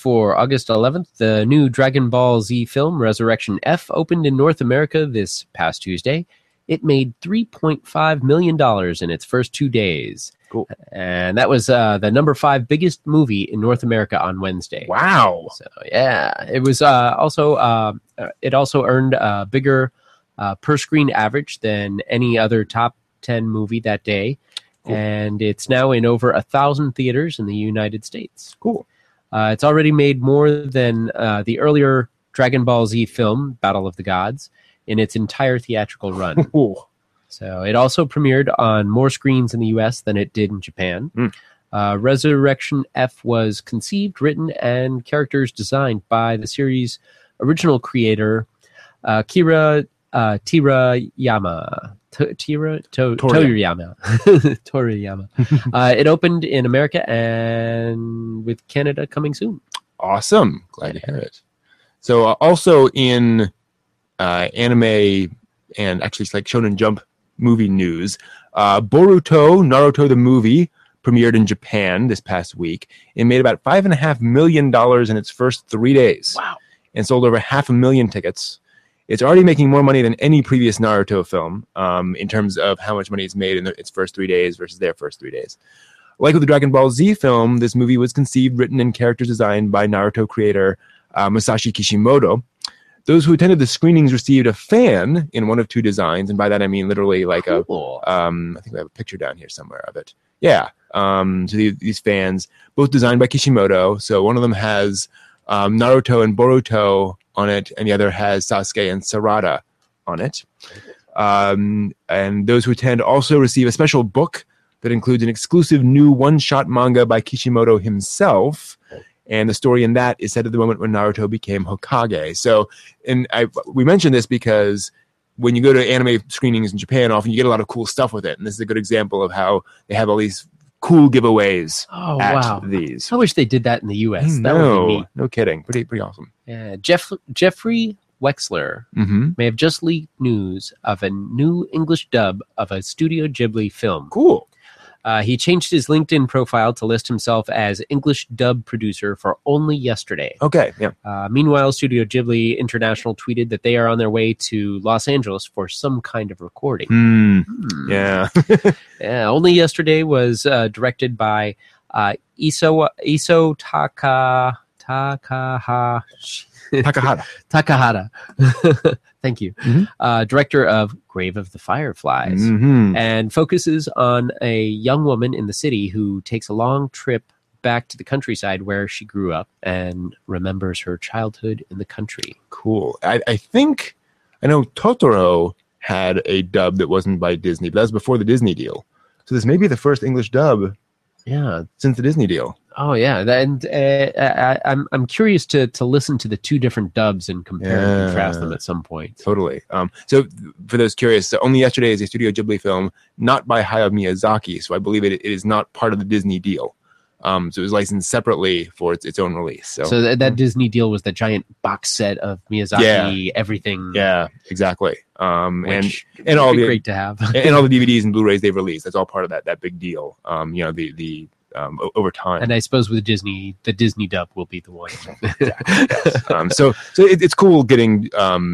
for August 11th, the new Dragon Ball Z film, Resurrection F, opened in North America this past Tuesday. It made $3.5 million in its first 2 days. Cool. And that was the number 5 biggest movie in North America on Wednesday. Wow. So, yeah. It was it also earned a bigger per-screen average than any other top 10 movie that day. Cool. And it's now in over 1,000 theaters in the United States. Cool. It's already made more than the earlier Dragon Ball Z film, Battle of the Gods, in its entire theatrical run. So it also premiered on more screens in the U.S. than it did in Japan. Resurrection F was conceived, written, and characters designed by the series' original creator, Kira Toriyama. Toriyama. It opened in America and with Canada coming soon. Awesome. Glad to hear it. So also in anime and actually it's like Shonen Jump movie news, Naruto the movie premiered in Japan this past week. It made about $5.5 million in its first 3 days. Wow. And sold over 500,000 tickets. It's already making more money than any previous Naruto film in terms of how much money it's made in its first 3 days versus their first 3 days. Like with the Dragon Ball Z film, this movie was conceived, written, and characters designed by Naruto creator Masashi Kishimoto. Those who attended the screenings received a fan in one of 2 designs, and by that I mean literally like cool. I think we have a picture down here somewhere of it. Yeah. So these fans, both designed by Kishimoto. So one of them has Naruto and Boruto on it, and the other has Sasuke and Sarada on it. And those who attend also receive a special book that includes an exclusive new one-shot manga by Kishimoto himself. And the story in that is set at the moment when Naruto became Hokage. So, we mentioned this because when you go to anime screenings in Japan, often you get a lot of cool stuff with it. And this is a good example of how they have all these cool giveaways at these. I wish they did that in the U.S. That would be neat. No kidding. Pretty awesome. Yeah, Jeffrey Wexler may have just leaked news of a new English dub of a Studio Ghibli film. Cool. He changed his LinkedIn profile to list himself as English dub producer for only yesterday. Okay, yeah. Meanwhile, Studio Ghibli International tweeted that they are on their way to Los Angeles for some kind of recording. Yeah. Yeah. Only yesterday was directed by Iso Takahata. Thank you. Director of Grave of the Fireflies, and focuses on a young woman in the city who takes a long trip back to the countryside where she grew up and remembers her childhood in the country. Cool. I know Totoro had a dub that wasn't by Disney, but that was before the Disney deal. So this may be the first English dub since the Disney deal. Oh yeah, and I'm curious to listen to the 2 different dubs and compare and contrast them at some point. Totally. So for those curious, so Only Yesterday is a Studio Ghibli film, not by Hayao Miyazaki. So I believe it is not part of the Disney deal. So it was licensed separately for its own release. So that Disney deal was the giant box set of Miyazaki everything. Yeah, exactly. And all the great to have, and all the DVDs and Blu-rays they've released. That's all part of that big deal. Over time. And I suppose with Disney, the Disney dub will be the one. Yes. So it's cool getting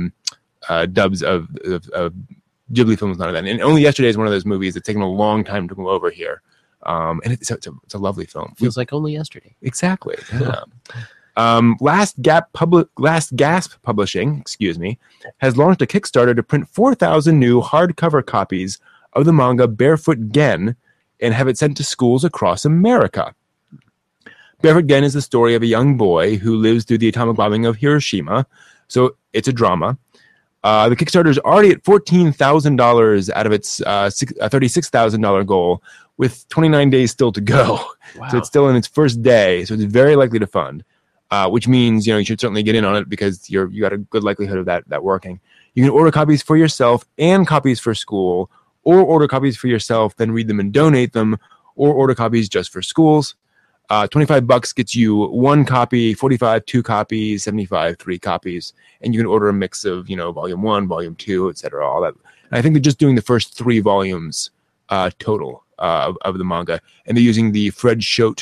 dubs of Ghibli films out of that. And Only Yesterday is one of those movies that's taken a long time to come over here. And it's a lovely film. Feels like Only Yesterday. Exactly. Yeah. Last Gasp Publishing, has launched a Kickstarter to print 4,000 new hardcover copies of the manga Barefoot Gen and have it sent to schools across America. Barefoot Gen is the story of a young boy who lives through the atomic bombing of Hiroshima, so it's a drama. The Kickstarter is already at $14,000 out of its $36,000 goal, with 29 days still to go. Wow. So it's still in its first day, so it's very likely to fund, which means you should certainly get in on it because you got a good likelihood of that working. You can order copies for yourself and copies for school, or order copies for yourself, then read them and donate them, or order copies just for schools. $25 gets you 1 copy, $45 2 copies, $75 3 copies, and you can order a mix of volume 1, volume 2, etc. All that. And I think they're just doing the first 3 volumes total of the manga, and they're using the Fred Schodt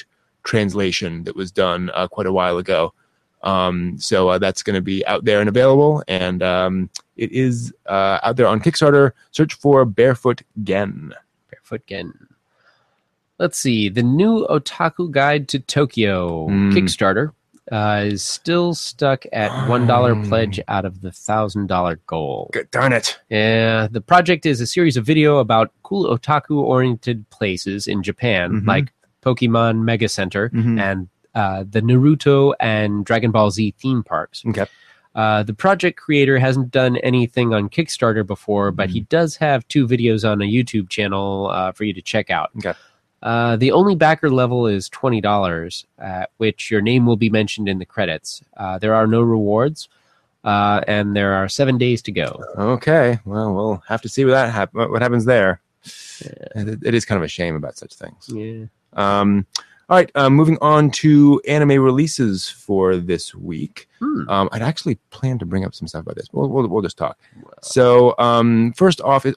translation that was done quite a while ago. So that's going to be out there and available, and it is out there on Kickstarter. Search for Barefoot Gen. Barefoot Gen. Let's see. The new Otaku Guide to Tokyo Kickstarter is still stuck at $1 pledge out of the $1,000 goal. Darn it. Yeah, the project is a series of video about cool otaku-oriented places in Japan, like Pokemon Mega Center and the Naruto and Dragon Ball Z theme parks. Okay. The project creator hasn't done anything on Kickstarter before, but he does have 2 videos on a YouTube channel for you to check out. Okay. The only backer level is $20, at which your name will be mentioned in the credits. There are no rewards, and there are 7 days to go. Okay. Well, we'll have to see what happens there. Yeah. It is kind of a shame about such things. Yeah. All right, moving on to anime releases for this week. I'd actually planned to bring up some stuff about this. We'll just talk. Wow. So first off,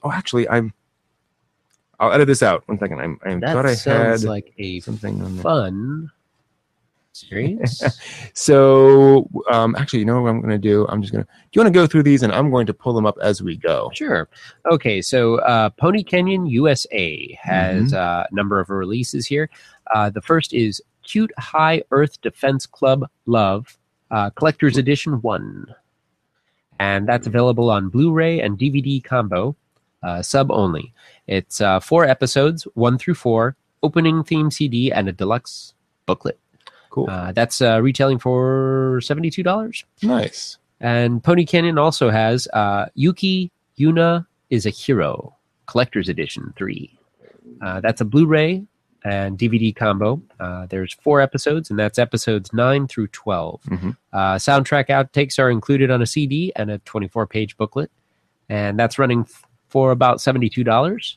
I'll edit this out. 1 second. I thought I had like a something on fun series. So actually, you know what I'm going to do? Do you want to go through these, and I'm going to pull them up as we go? Sure. Okay, so Pony Canyon USA has a number of releases here. The first is Cute High Earth Defense Club Love, Collector's Edition 1. And that's available on Blu-ray and DVD combo, sub only. It's 4 episodes, 1 through 4, opening theme CD, and a deluxe booklet. Cool. That's retailing for $72. Nice. And Pony Canyon also has Yuki Yuna is a Hero, Collector's Edition 3. That's a Blu-ray and DVD combo. There's 4 episodes, and that's episodes 9 through 12. Soundtrack outtakes are included on a CD and a 24-page booklet, and that's running for about $72.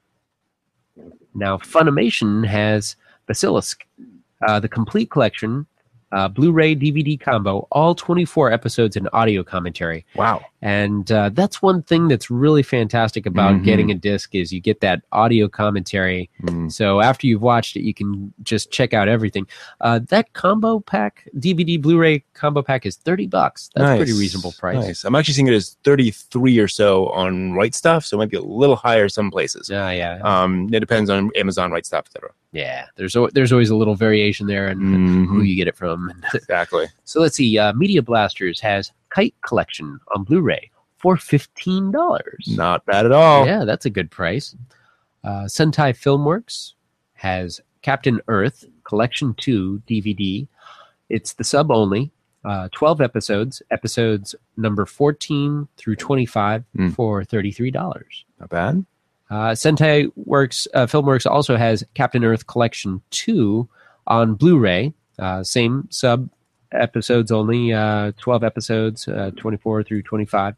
Now, Funimation has Basilisk, the complete collection, Blu-ray DVD combo, all 24 episodes in audio commentary. Wow. And that's one thing that's really fantastic about getting a disc is you get that audio commentary. So after you've watched it, you can just check out everything. That combo pack, DVD Blu-ray combo pack, is $30. That's a pretty reasonable price. Nice. I'm actually seeing it as 33 or so on Right Stuff, so it might be a little higher some places. Yeah. It depends on Amazon, Right Stuff, etc. Yeah, there's always a little variation there and who you get it from. Exactly. So let's see. Media Blasters has Kite Collection on Blu-ray for $15. Not bad at all. Yeah, that's a good price. Sentai Filmworks has Captain Earth Collection 2 DVD. It's the sub only. 12 episodes number 14 through 25 for $33. Not bad. Sentai Filmworks also has Captain Earth Collection 2 on Blu-ray. Same sub episodes only, 12 episodes, 24 through 25.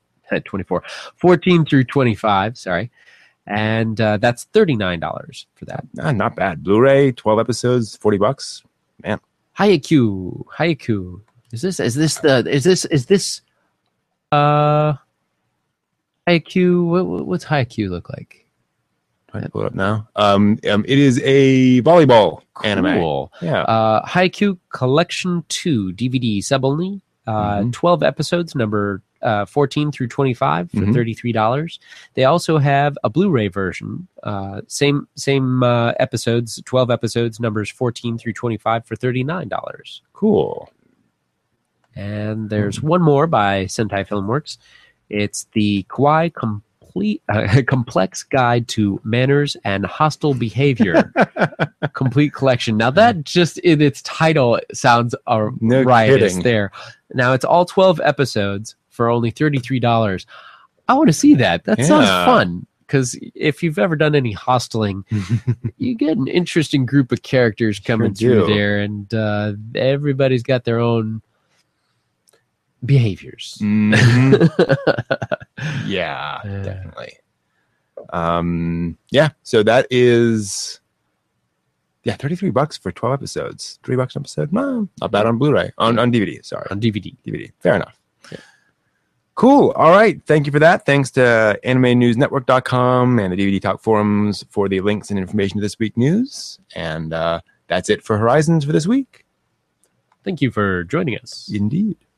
14 through 25, sorry. And that's $39 for that. Not bad. Blu-ray, 12 episodes, $40. Man. Haiku. Is this Haiku? What's Haiku look like? Trying to pull it up now. It is a volleyball anime. Cool. Yeah. Haiku Collection 2 DVD sub only. 12 episodes, number 14 through 25 for $33. They also have a Blu-ray version. Same episodes, 12 episodes, numbers 14 through 25 for $39. Cool. And there's one more by Sentai Filmworks. It's the Kawaii Complex Guide to Manners and Hostile Behavior complete collection. Now that just in its title sounds riotous there. Now it's all 12 episodes for only $33. I want to see that. That sounds fun. Because if you've ever done any hosteling, you get an interesting group of characters coming through there, and everybody's got their own behaviors. Yeah, definitely. So that is $33 for 12 episodes. $3 an episode. No, not bad on Blu-ray. On DVD, sorry. On DVD. Fair enough. Yeah. Cool. All right. Thank you for that. Thanks to AnimeNewsNetwork.com and the DVD Talk forums for the links and information to this week's news. And That's it for Horizons for this week. Thank you for joining us. Indeed.